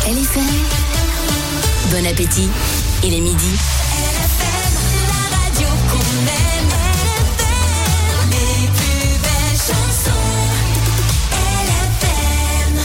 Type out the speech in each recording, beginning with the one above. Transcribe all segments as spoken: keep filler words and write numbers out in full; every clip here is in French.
L F M. Bon appétit, il est midi. L F M, la radio qu'on aime. L F M, les plus belles chansons. L F M.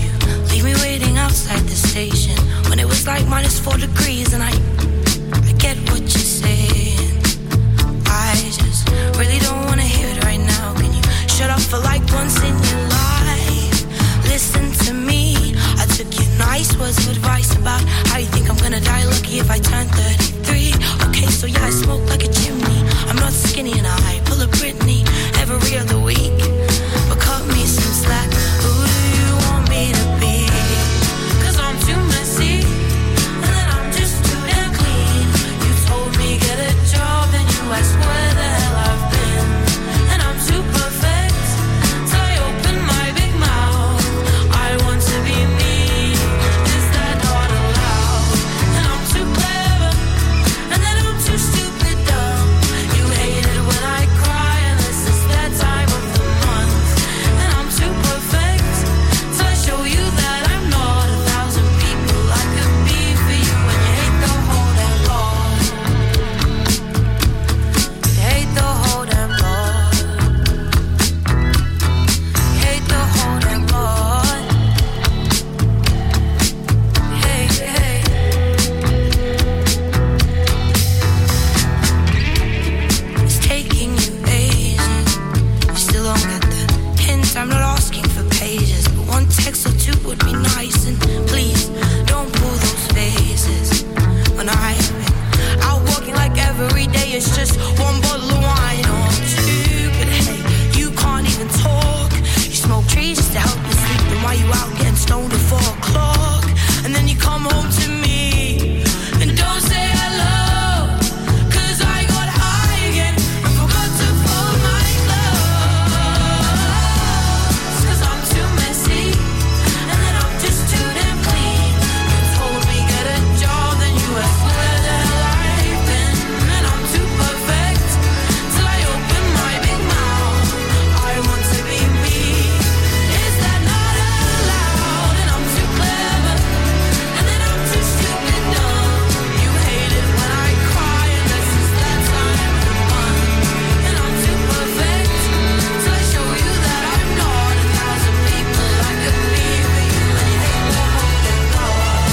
minus four degrees and I, I get get what you're saying. I just really don't wanna hear it right now. Can you shut up for like once in your life? Listen to me. I took your nice words of advice about how you think I'm gonna die lucky if I turn thirty-three. Okay, so yeah, I smoke like a chimney. I'm not skinny and I pull a Britney every other week. But cut me some slack. Who do you want me to be? Cause I'm too messy, and then I'm just too damn clean. You told me get a job, and you asked where the hell I've been. And I'm too perfect, so I open my big mouth. I want to be me, is that not allowed? And I'm too clever, and then I'm too stupid dumb. You hate it when I cry, and this is that time of the month. And I'm too perfect, so I show you that I'm not a thousand people I could be for you. And you hate the whole damn lot. You hate the whole damn lot. You hate the whole damn lot. Hey, hey. It's taking you ages. You still don't get the hint. I'm not asking for pages, but one text or two would be nice. And please don't pull those faces when I've been out walking like every day. It's just one bottle of wine or two. But hey, you can't even talk. You smoke trees just to help you sleep. Then why you out getting stoned at four o'clock? And then you come home to me and don't say hello. Cause I got high again and forgot to fold my clothes. Cause I'm too messy, and then I'm just too damn clean. You told me get a job, then you asked where the hell I've been. And I'm too perfect, till I open my big mouth. I want to be me, is that not allowed? And I'm too clever, and then I'm too stupid dumb. You hate it when I cry, and this is that time of the month. And I'm too perfect, till I show you that I'm not a thousand people I could be for you. And you hate the whole damn lot.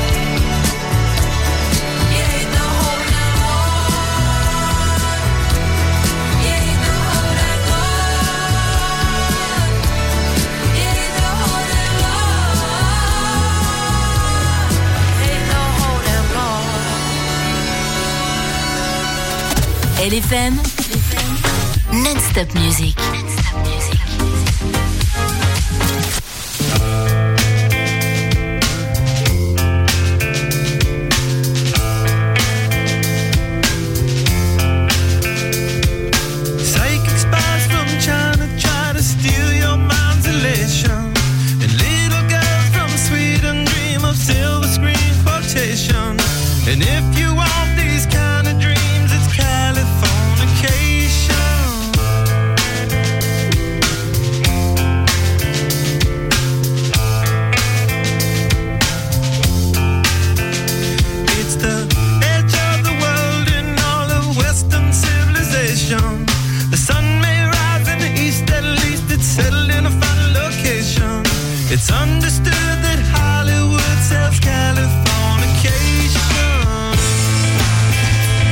You hate the whole damn lot. You hate the whole damn lot. You hate the whole damn lot. Hate the whole damn lot. L F M, non-stop music. Psychic spies from China try to steal your mind's elation. And little girls from Sweden dream of silver screen quotation. And if you want these kind of dreams, it's Californication. It's the edge of the world in all of Western civilization. The sun may rise in the east, at least it's settled in a final location. It's understood that Hollywood sells Californication.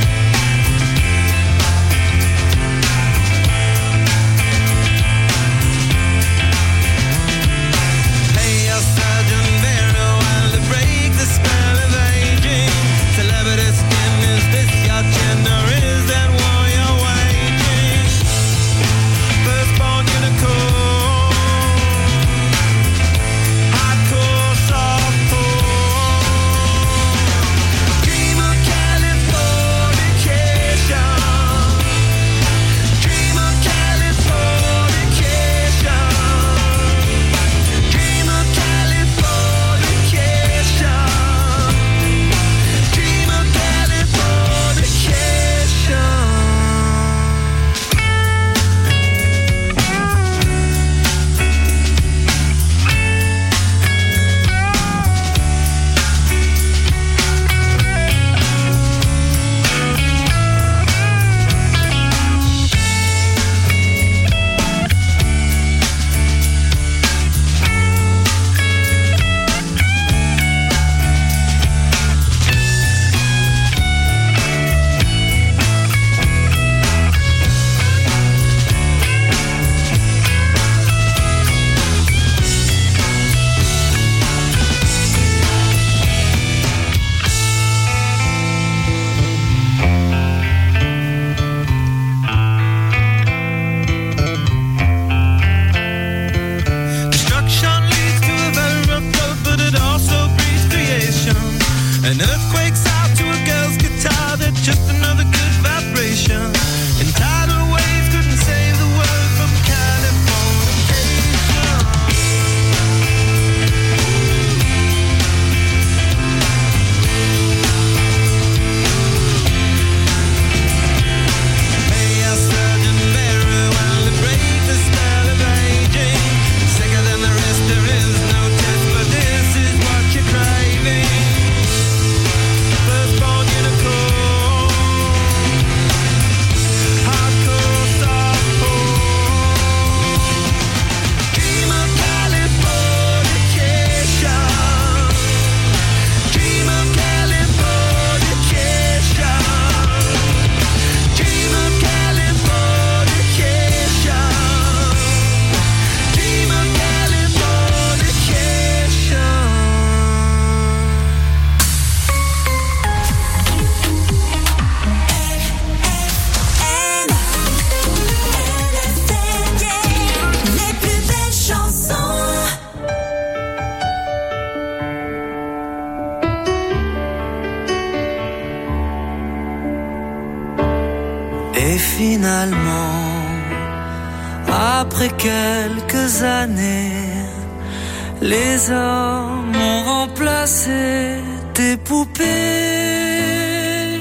Et finalement, après quelques années, les hommes ont remplacé tes poupées.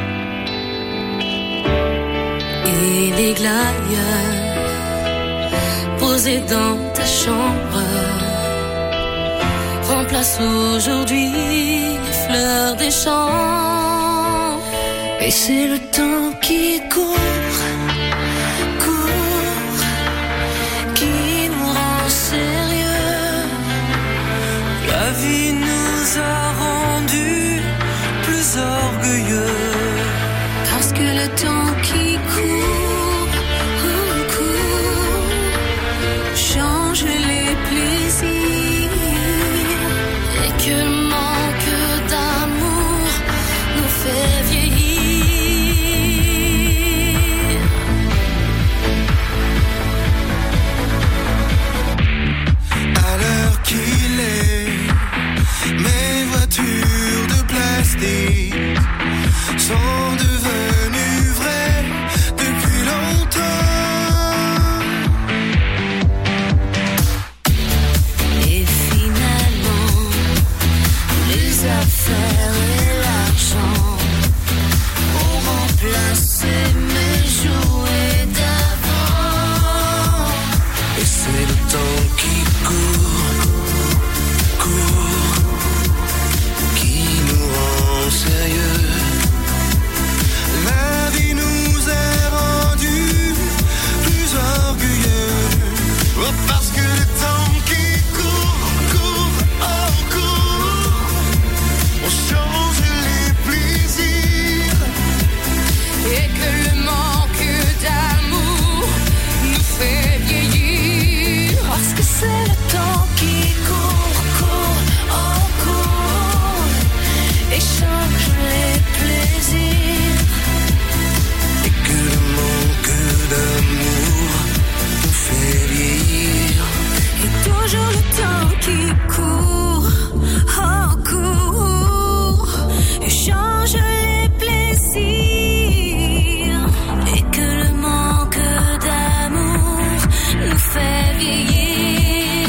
Et les glaïeuls posés dans ta chambre remplacent aujourd'hui les fleurs des champs. Et c'est le temps qui court, court, qui nous rend sérieux. La vie nous a rendus plus orgueilleux. Parce que le temps qui court, court, change les plaisirs. Et que le manque d'amour nous fait vieillir. À l'heure qu'il est, mes voitures de plastique sont devenues vraies depuis longtemps. Et finalement, les affaires et l'argent ont remplacé mes jouets d'avant. Et c'est le temps qui court, court, qui nous rend sérieux. La vie nous a rendus plus orgueilleux. Oh, parce que le temps qui court, court, oh, court, on change les plaisirs. Et que le manque d'amour nous fait vieillir. Parce que c'est le temps qui court, court, oh, court, et change les plaisirs. Et que le manque d'amour nous fait vieillir. Et toujours le temps qui court, oh, court, et change les plaisirs. Et que le manque d'amour nous fait vieillir.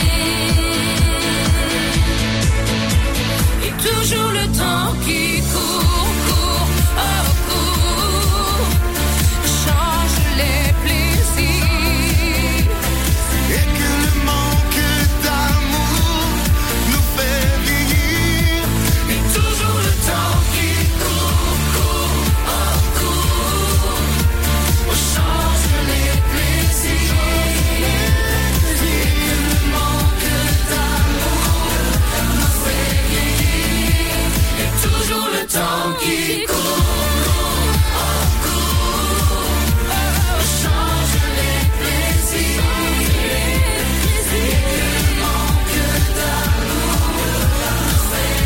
Et toujours le temps qui court, court, oh, court, change les plaisirs. Et que le manque d'amour nous fait vieillir. Et toujours le temps qui court, court, oh, court, on change les plaisirs. Et que le manque d'amour nous fait vieillir. Et toujours le temps qui court, oh, court, on change les plaisirs. Et que le manque d'amour nous fait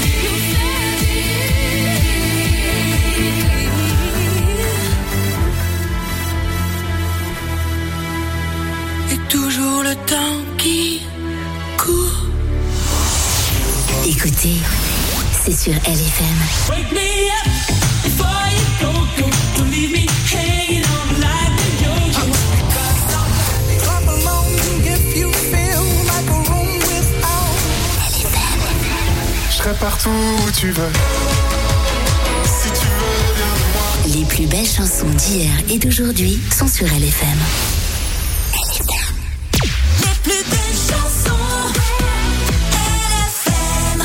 vieillir. Et toujours le temps qui court. Écoutez, c'est sur L F M. Wake me up before you go, go. Don't leave me hanging on like a yo-yo. Clap along if you feel like a room without. Je serai partout où tu veux. Si tu veux bien de moi. Les plus belles chansons d'hier et d'aujourd'hui sont sur L F M. Les plus belles chansons, L F M.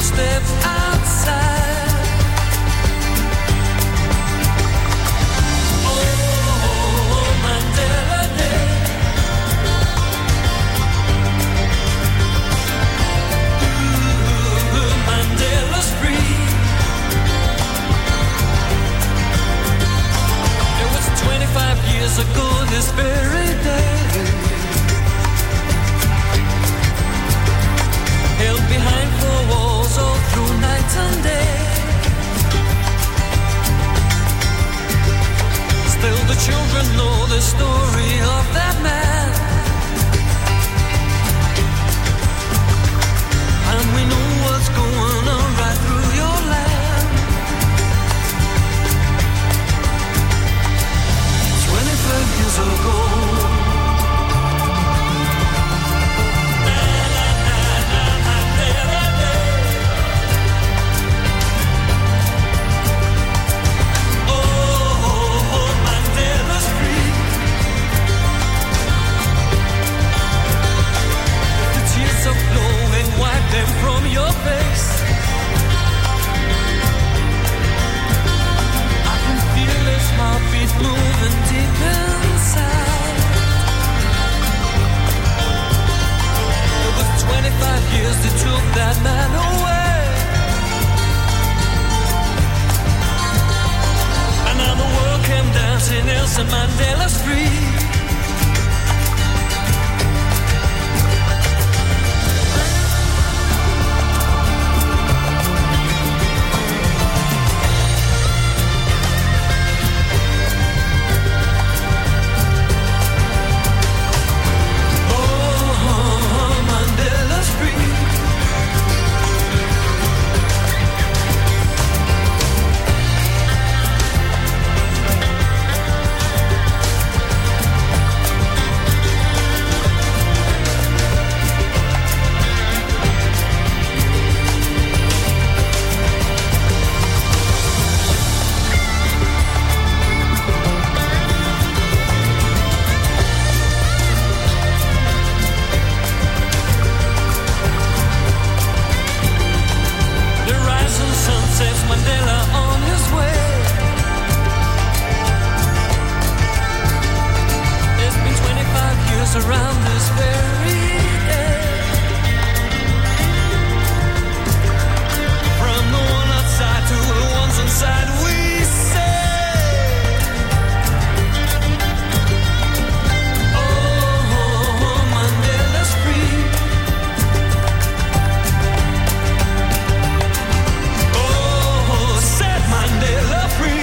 step outside. Oh, Mandela Day. Ooh, Mandela's free. It was twenty-five years ago this very day. Held behind four walls all through night and day. Still the children know the story of that man. And we know what's going on right through your land. Twenty-five years ago. Wipe them from your face. I can feel his heartbeat moving deep inside. It was twenty-five years that took that man away. And now the world came dancing, Nelson Mandela's free. Around this very day. From the one outside to the ones inside, we say, oh, Mandela's free. Oh, set Mandela free.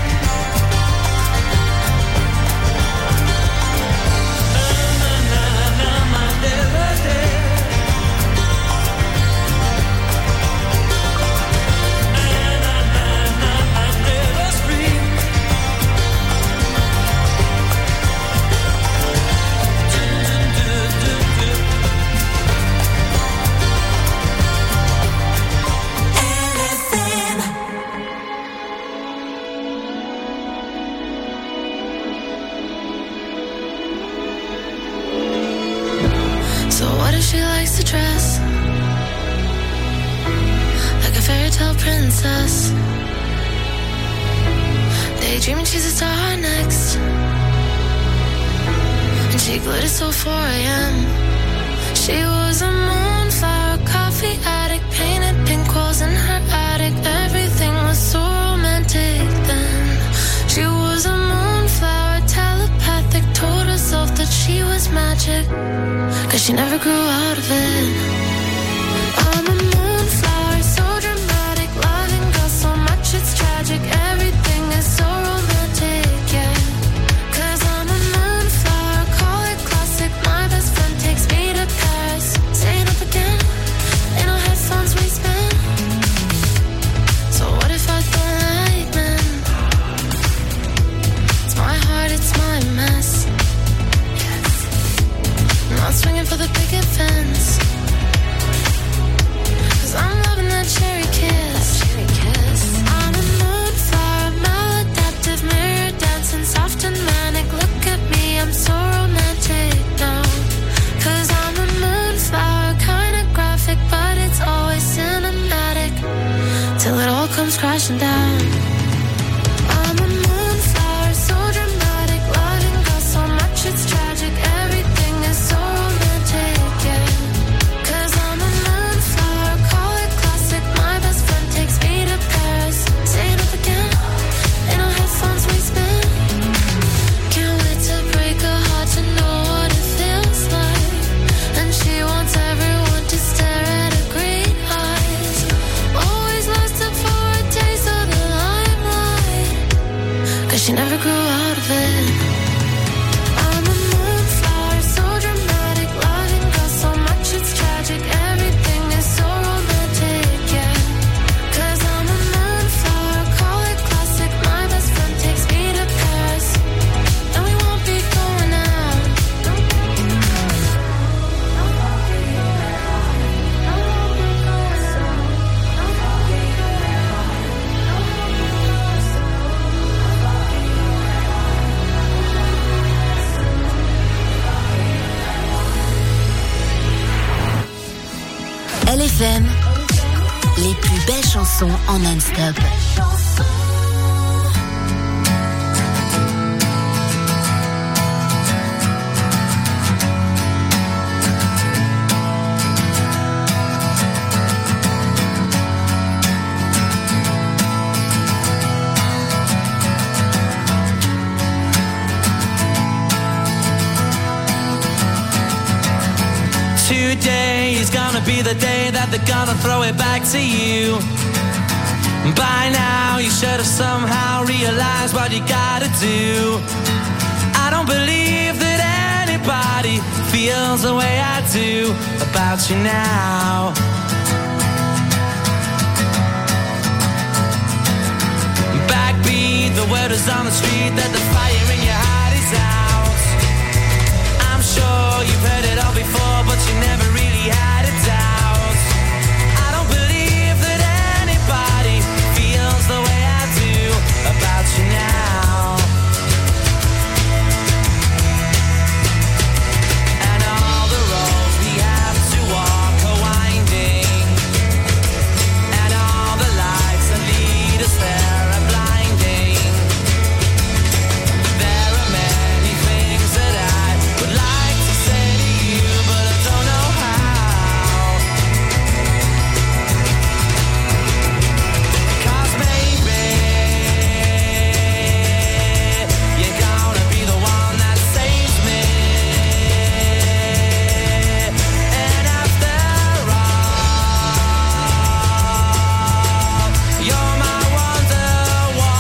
She likes to dress like a fairy tale princess, daydreaming she's a star next. And she glittered so four a.m. She was a moonflower, coffee addict, painted pink walls in her attic. Everything was so romantic then. She was a moonflower, telepathic, told herself that she was magic, 'cause she never grew out of it. I'm a moonflower, so dramatic, loving girl so much it's tragic. Everything is so romantic, yeah. 'Cause I'm a moonflower, call it classic. My best friend takes me to Paris, staying up again in our headphones we spin. So what if I don't like men? It's my heart, it's my mess. Not swinging for the picket fence, 'cause I'm loving that cherry kiss. Cherry kiss. I'm a moonflower, maladaptive, mirror dancing, soft and manic. Look at me, I'm so romantic now. 'Cause I'm a moonflower, kinda graphic, but it's always cinematic. F M, les plus belles chansons en non-stop. Today is gonna be the day that they're gonna throw it back to you. By now you should have somehow realized what you gotta do. I don't believe that anybody feels the way I do about you now. Backbeat, the word is on the street that the fire in your heart is out. I'm sure you've heard it all before, but you never really had a doubt. I don't believe that anybody feels the way I do about you now. And all the roads we have to walk are winding, and all the lights that lead us there are blinding. There are many things that I would like to say to you, but I don't know how. 'Cause maybe you're gonna be the one that saves me. And after all, you're my Wonderwall.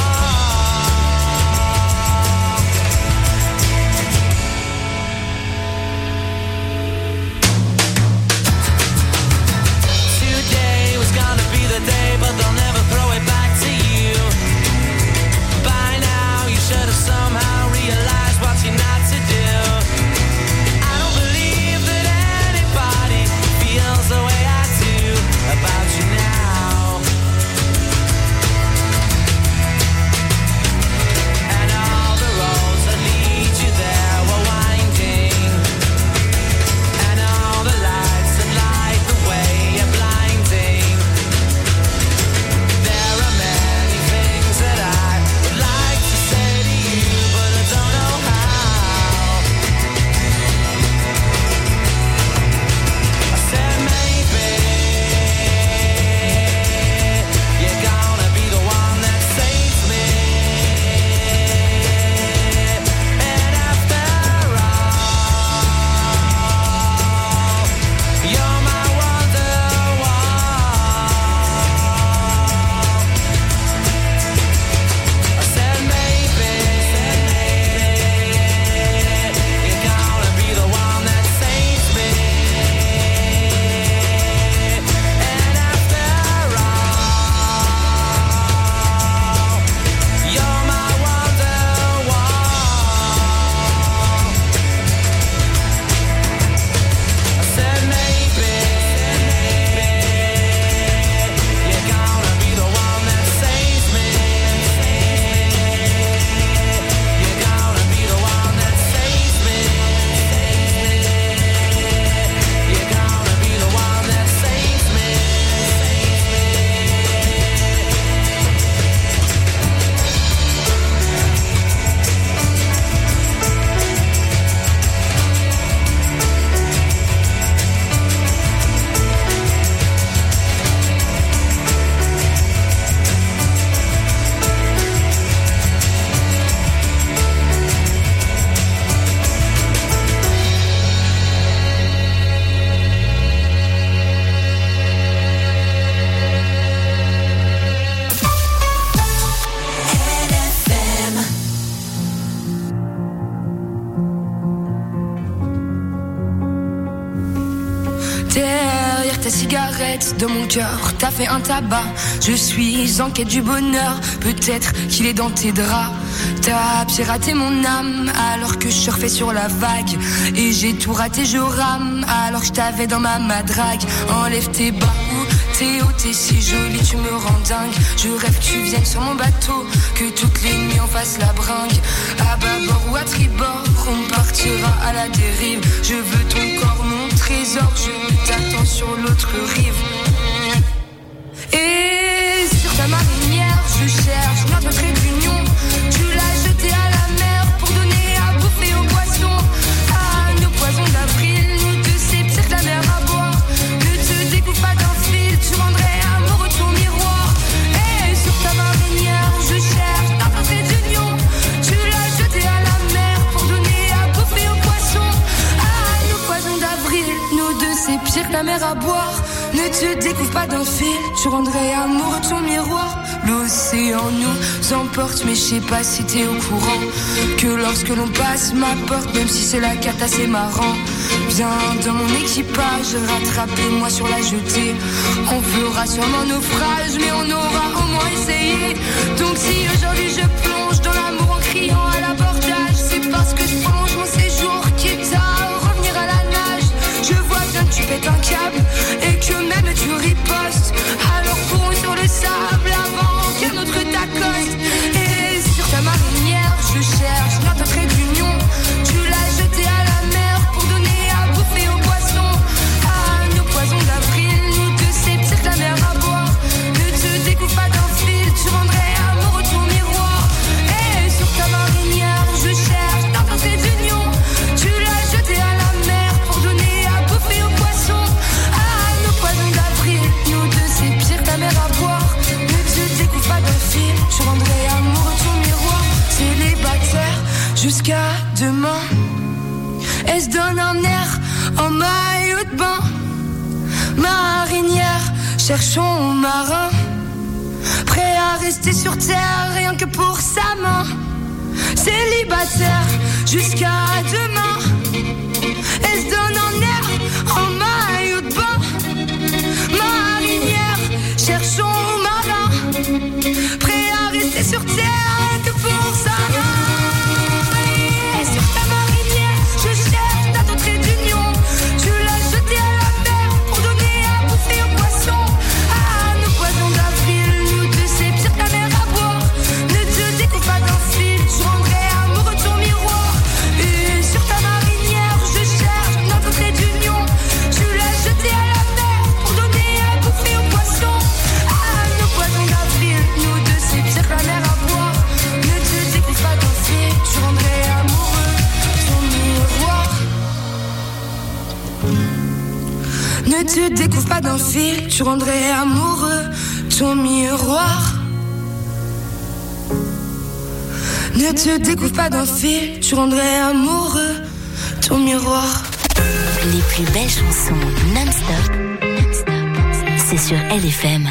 Today was gonna be the day, but they'll never throw it back to you. By now you should have somehow realized what you're not to do. I don't believe that anybody feels the way I do about you now. And all the roads that lead you there were winding, and all the lights that light the way are blinding. There are many things that I would like to say to you, but I don't know how. I said maybe you're gonna be the one that saves me. And after all, you're my Wonderwall. I said maybe you're gonna be the one that saves me. And after all, you're my Wonderwall. I said maybe you're gonna be the one that saves me. You're gonna be the one that saves me. You're gonna be the one that saves me. Derrière ta cigarette, dans mon cœur, t'as fait un tabac. Je suis en quête du bonheur, peut-être qu'il est dans tes draps. T'as piraté mon âme alors que je surfais sur la vague. Et j'ai tout raté, je rame alors que je t'avais dans ma madrague. Enlève tes bas, t'es haut, t'es si jolie, tu me rends dingue. Je rêve que tu viennes sur mon bateau, que toutes les nuits on fasse la bringue. À bâbord ou à tribord, on partira à la dérive. Je veux ton corps, mon trésor, je t'attends sur l'autre rive. Et sur ta marinière, je cherche notre trait d'union. Tu l'as jeté à la mer pour donner à bouffer aux poissons. Ah, nos poisons d'avril, nous deux c'est pire que la mer à boire. Ne te découpe pas d'un fil, tu rendrais amoureux ton miroir. Et sur ta marinière, je cherche notre trait d'union. Tu l'as jeté à la mer pour donner à bouffer aux poissons. Ah, nos poisons d'avril, nous deux c'est pire que la mer à boire. Ne te découvre pas d'un fil, tu rendrais amoureux ton miroir. L'océan nous emporte, mais je sais pas si t'es au courant que lorsque l'on passe ma porte, même si c'est la cata, c'est marrant. Viens dans mon équipage, rattrapez-moi sur la jetée. On fera sûrement naufrage, mais on aura au moins essayé. Donc si aujourd'hui je plonge dans l'amour en criant à l'abordage, c'est parce que je prolonge mon séjour, quitte à revenir à la nage. Je vois bien que tu pètes un câble et que même tu ripostes. Alors courons sur le sable avant qu'un autre t'accoste. Et sur ta marinière, je cherche notre trait d'union. Tu l'as jeté à la mer pour donner à bouffer aux poissons. Ah, nos poisons d'avril, nous deux c'est pire que la mer à boire. Ne te découpe pas d'un fil, tu rendrais amoureux ton miroir. Et sur ta marinière, je cherche notre trait d'union. Tu l'as jeté à la mer pour donner à bouffer aux poissons. Ah, nos poisons d'avril, nous deux c'est pire que la mer à boire. Ne te découvre pas d'un fil, tu rendrais amoureux ton miroir. Célibataire jusqu'à demain, elle se donne un air en maillot de bain. Marinière, cherchons marin, prêt à rester sur terre rien que pour sa main. Célibataire jusqu'à demain, elle se donne un air en maillot de bain. Marinière, cherchons marin, prêt à rester sur terre rien que pour sa main. Et sur ta marinière, je cherche notre trait d'union. Tu l'as jeté à la mer pour donner à bouffer aux poissons. Ah, nos poisons d'avril, nous deux c'est pire que la mer à boire. Ne te découpe pas d'un fil, tu rendrais amoureux ton miroir. Et sur ta marinière, je cherche notre trait d'union. Tu l'as jeté à la mer pour donner à bouffer aux poissons. Ah, nos poisons d'avril, nous deux c'est pire que la mer à boire. Ne te découpe pas d'un fil, tu rendrais amoureux ton miroir. Ne te découvre pas d'un fil, tu rendrais amoureux ton miroir. Ne te découvre pas d'un fil, tu rendrais amoureux ton miroir. Les plus belles chansons non-stop, non-stop, c'est sur L F M.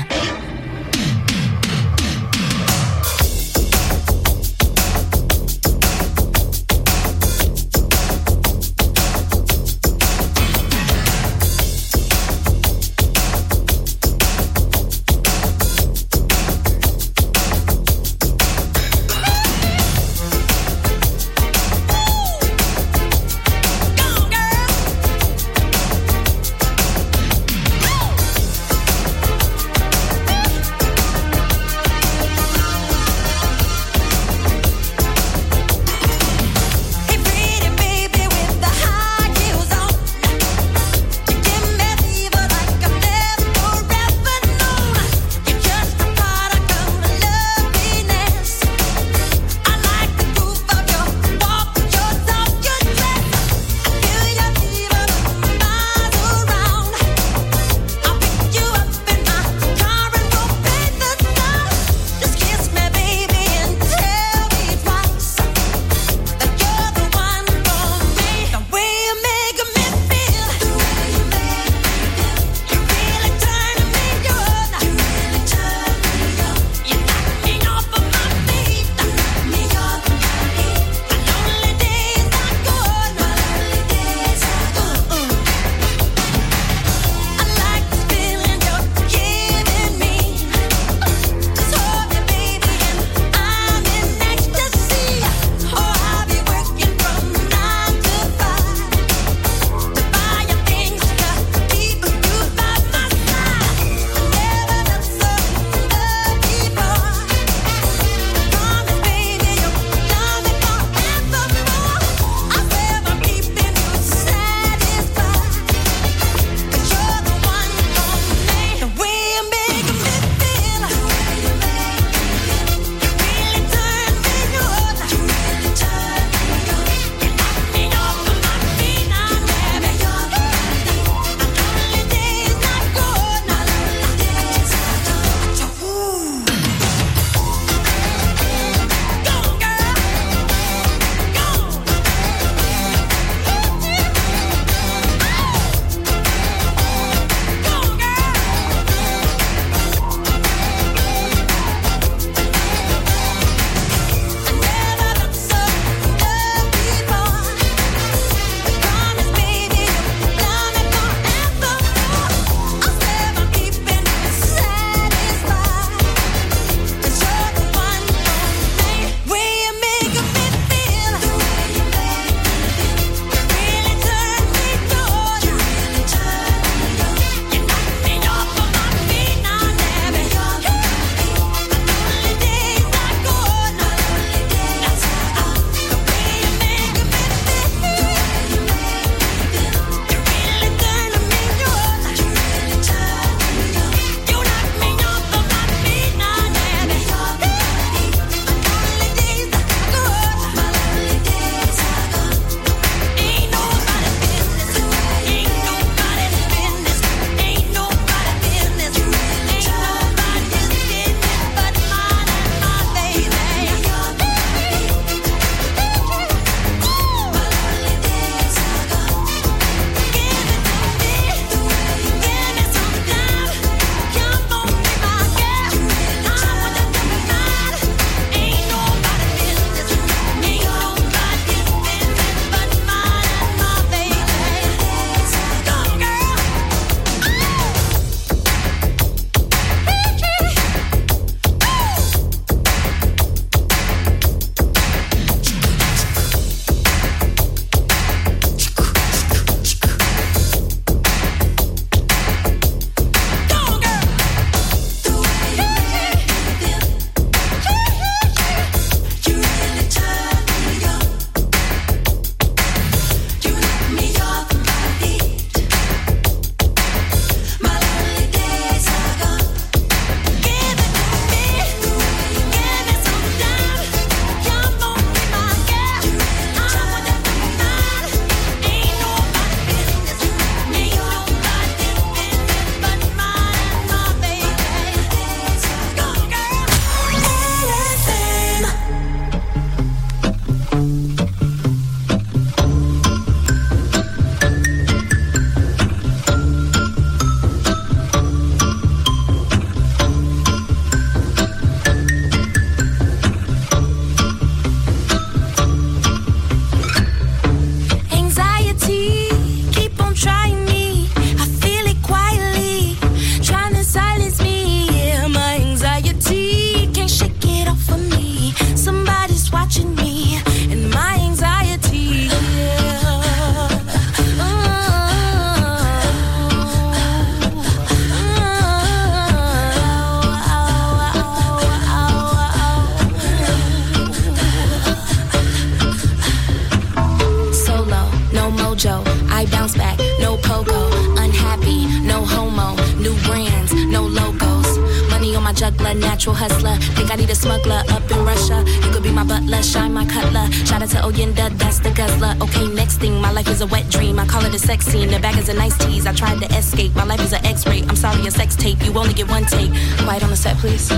mojo. I bounce back, no pogo. Unhappy, no homo. New brands, no logos. Money on my juggler, natural hustler. Think I need a smuggler up in Russia. You could be my butler, shine my cutler. Shout out to Oyenda, that's the guzzler. Okay, next thing, my life is a wet dream. I call it a sex scene. The bag is a nice tease. I tried to escape. My life is an X-ray. I'm sorry, a sex tape. You only get one take. Quiet on the set, please.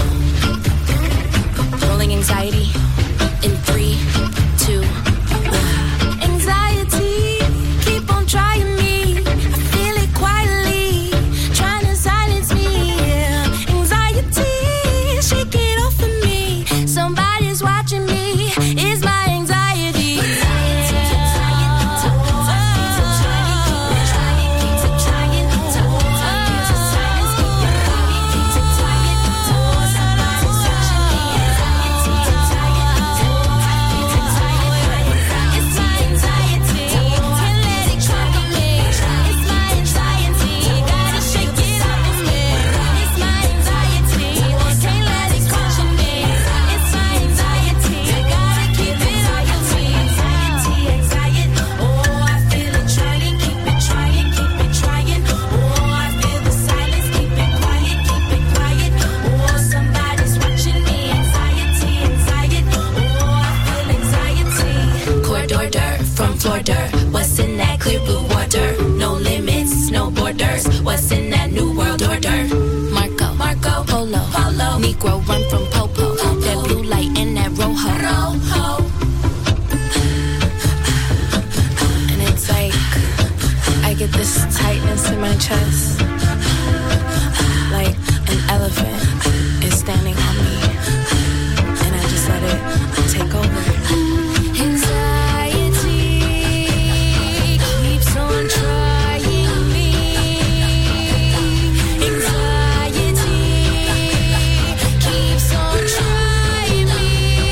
Rolling anxiety in three, two, one. Anxiety, keep on trying me. I feel it quietly, trying to silence me. Yeah. Anxiety, shake it off of me. Somebody's watching me. It's my anxiety. What's in that clear blue water? No limits, no borders. What's in that new world order? Marco, Marco, Polo, Polo. Negro run from Popo. Popo. That blue light and that rojo. Rojo. And it's like I get this tightness in my chest, like an elephant is standing on me, and I just let it take over. Trying me, anxiety keeps on trying me.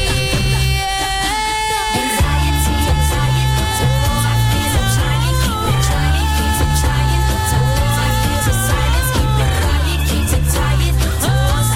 Anxiety, anxiety, oh I feel it trying, keep it trying, keep it trying. Oh I feel the silence, keep it quiet, keep it tired. Oh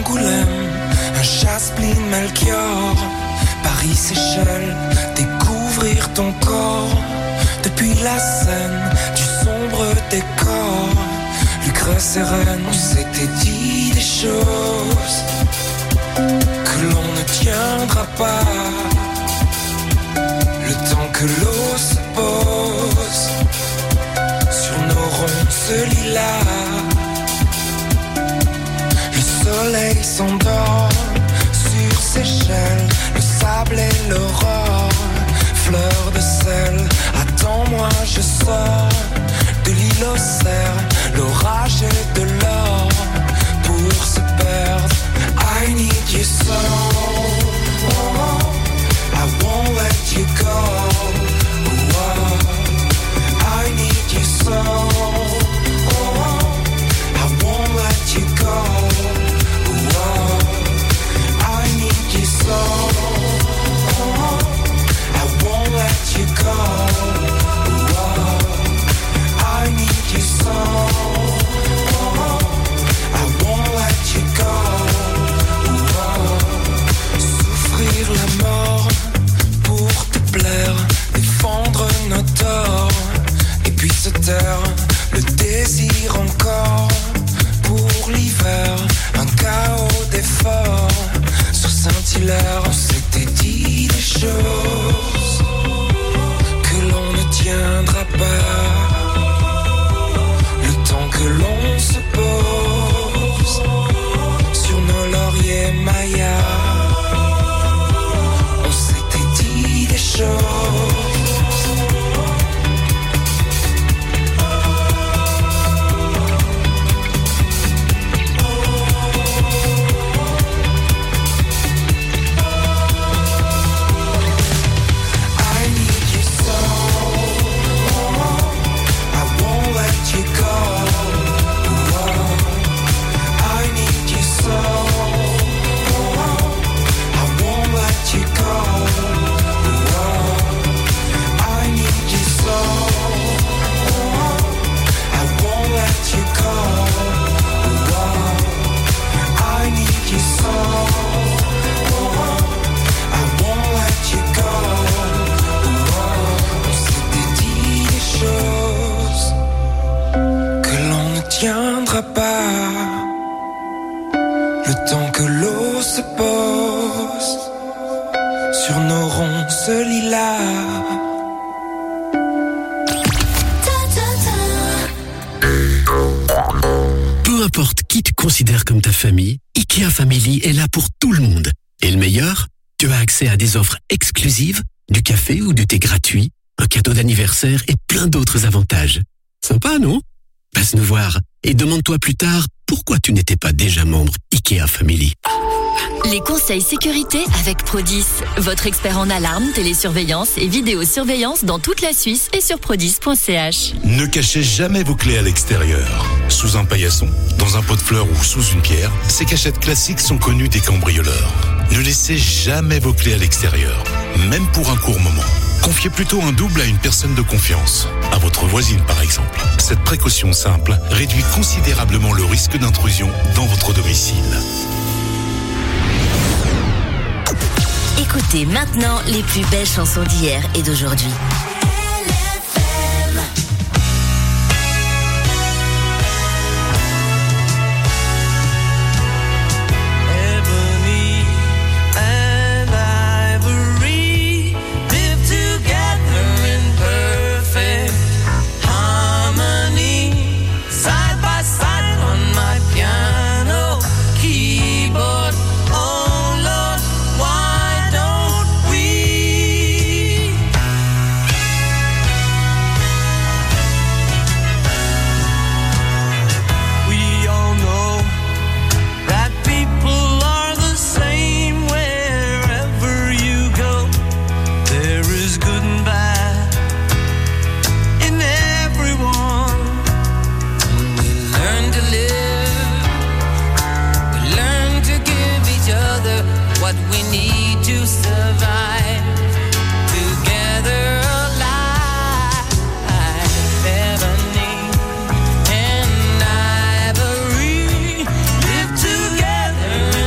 Angoulême, un Chaslin Melchior, Paris, Seychelles, découvrir ton corps. Depuis la scène du sombre décor, Lucre sereine, on s'était dit des choses que l'on ne tiendra pas. Le temps que l'eau se pose sur nos ronces lilas, le soleil s'endort sur Seychelles, le sable et l'aurore, fleur de sel. Attends-moi, je sors de l'île aux cerfs, l'orage et de l'or pour se perdre. I need you so, oh, I won't let you go. Oh, I need you so, oh, I won't let you go. Oh, I need you so, oh, I won't let you go. Oh, I need you so, oh, I won't let you go. Souffrir la mort pour te plaire, défendre nos torts, et puis se taire, le désir encore pour l'hiver, un chaos d'efforts sur Saint-Hilaire. On s'était dit des choses que l'on ne tiendra pas, le temps que l'on se pose sur nos lauriers mayas. On s'était dit des choses. Tiendra pas, le temps que l'eau se pose sur nos ronces lilas. Peu importe qui tu considères comme ta famille, IKEA Family est là pour tout le monde. Et le meilleur, tu as accès à des offres exclusives, du café ou du thé gratuit, un cadeau d'anniversaire et plein d'autres avantages. Sympa, non ? Passe nous voir et demande-toi plus tard pourquoi tu n'étais pas déjà membre IKEA Family. Les conseils sécurité avec Prodis, votre expert en alarme, télésurveillance et vidéosurveillance dans toute la Suisse et sur prodis point c h. Ne cachez jamais vos clés à l'extérieur. Sous un paillasson, dans un pot de fleurs ou sous une pierre, ces cachettes classiques sont connues des cambrioleurs. Ne laissez jamais vos clés à l'extérieur, même pour un court moment. Confiez plutôt un double à une personne de confiance, à votre voisine par exemple. Cette précaution simple réduit considérablement le risque d'intrusion dans votre domicile. Écoutez maintenant les plus belles chansons d'hier et d'aujourd'hui. Together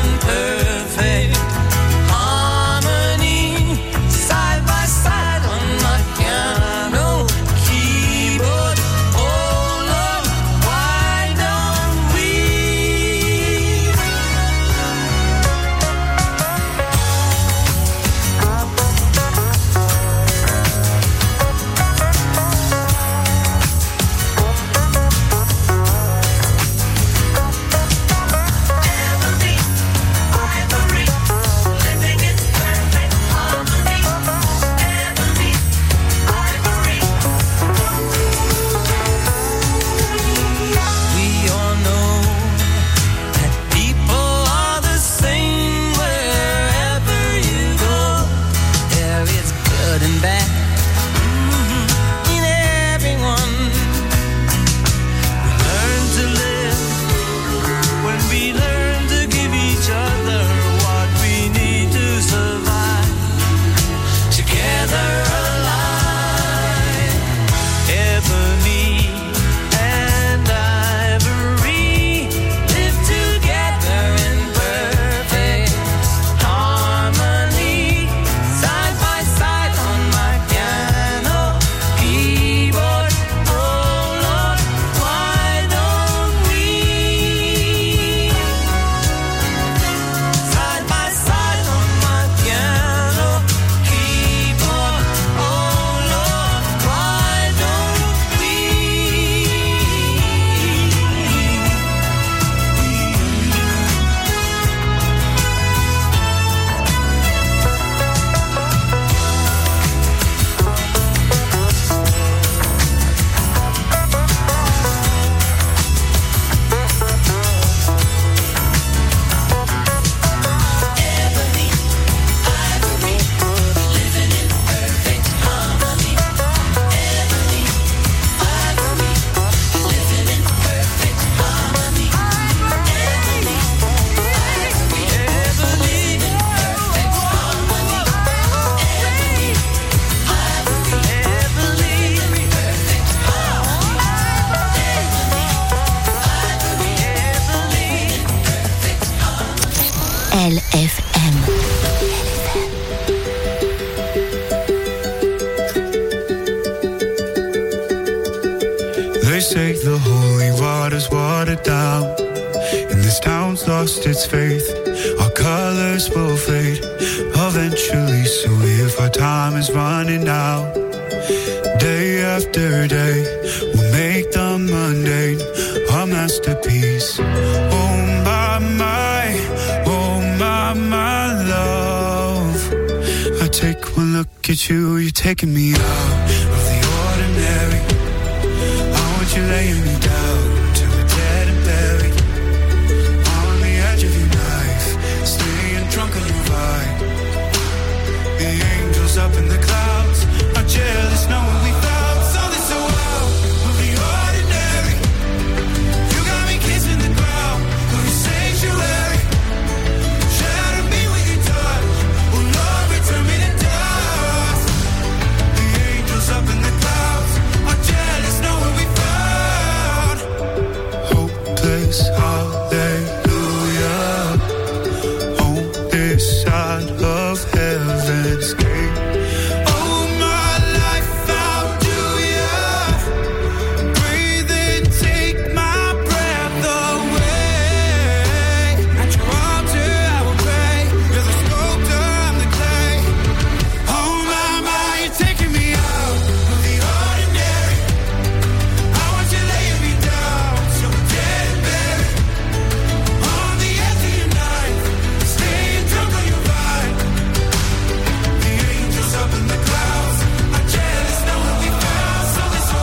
L F M. They say the holy water's watered down, and this town's lost its faith. Our colors will fade eventually, so if our time is running out, day after day, we'll make the mundane our masterpiece. Oh my, my, oh my, my love. I take one look at you, you're taking me out of the ordinary. I want you laying me down till we're dead and buried, on the edge of your knife, staying drunk on your vibe. The angels up in the clouds are jealous knowing we found something so out of the ordinary. You got me kissing the ground of your sanctuary. Shatter me with your touch, oh Lord, return me to dust. The angels up in the clouds are jealous knowing we found hopeless hallelujah on this side of heaven's gate. Oh, my life found you, yeah. Breathe in, take my breath away. At your altar I will pray. You're the sculptor, I'm the clay. Oh my, my, you're taking me out of the ordinary. I want you laying me down so we're dead and buried, on the edge of your knife, staying drunk on your vine. The angels up in the clouds are jealous knowing we found something so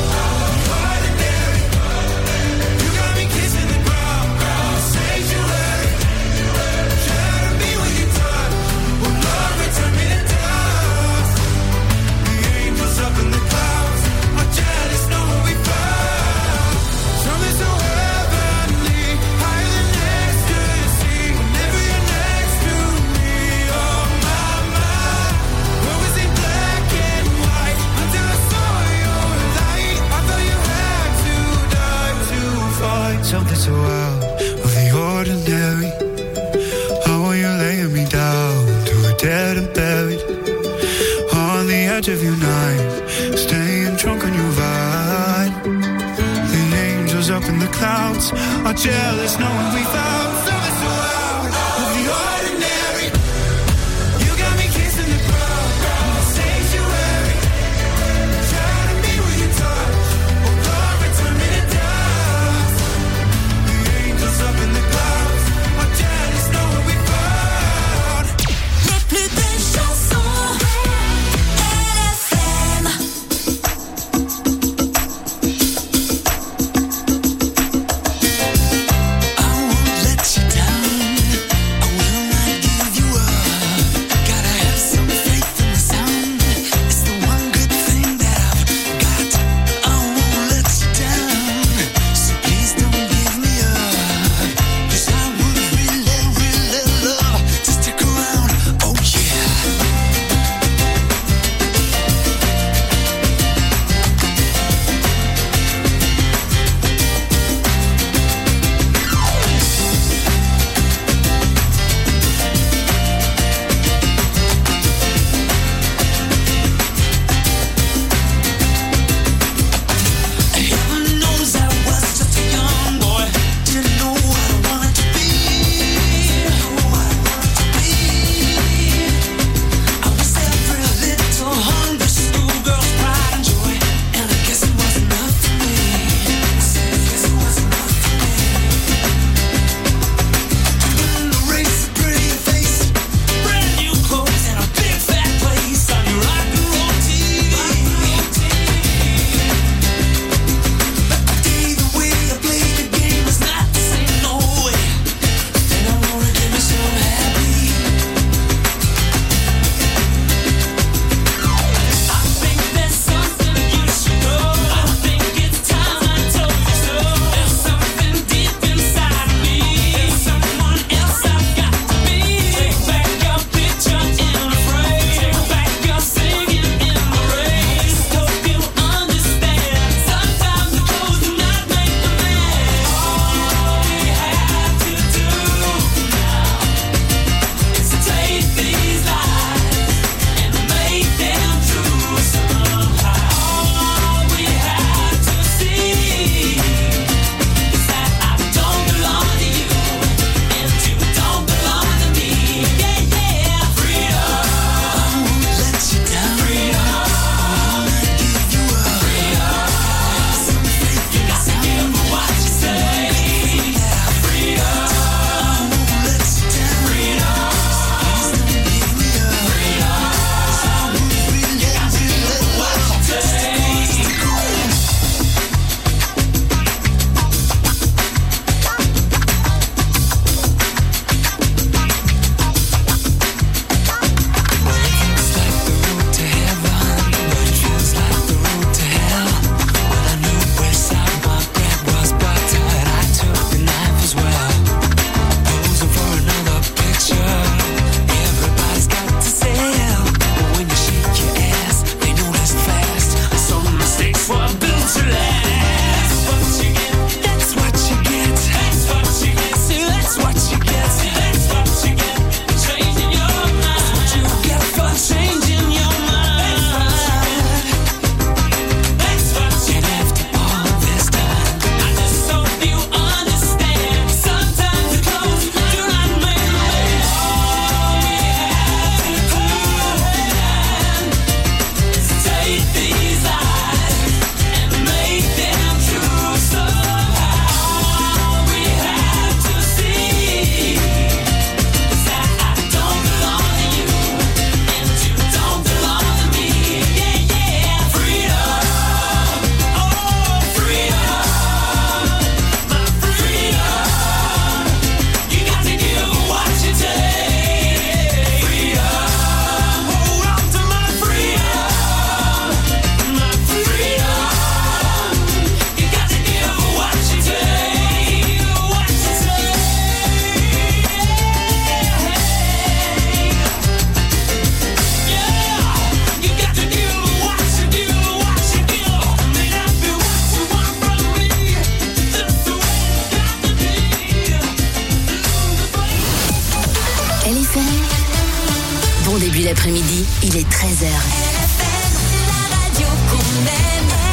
ordinary. You got me kissing the ground, sanctuary. Shatter me with your touch, oh Lord, return me to dust. The angels up in the clouds are jealous knowing we found something so heavenly, higher than ecstasy. Whenever you're next to me, oh my, my. What was in black and white until I saw your light? I thought you had to die to find something so out of the ordinary. How are you laying me down to a dead and buried, on the edge of your knife, staying drunk on your vine. The angels up in the clouds are jealous knowing we found something so out of the ordinary. You got me kissing the ground, sanctuary. Shatter me with your touch, oh Lord, return me to dust. The angels up in the clouds are jealous knowing we found. Les plus belles chansons L F M. I won't let L F M. Bon début d'après-midi, il est treize heures. L F M, la radio qu'on aime.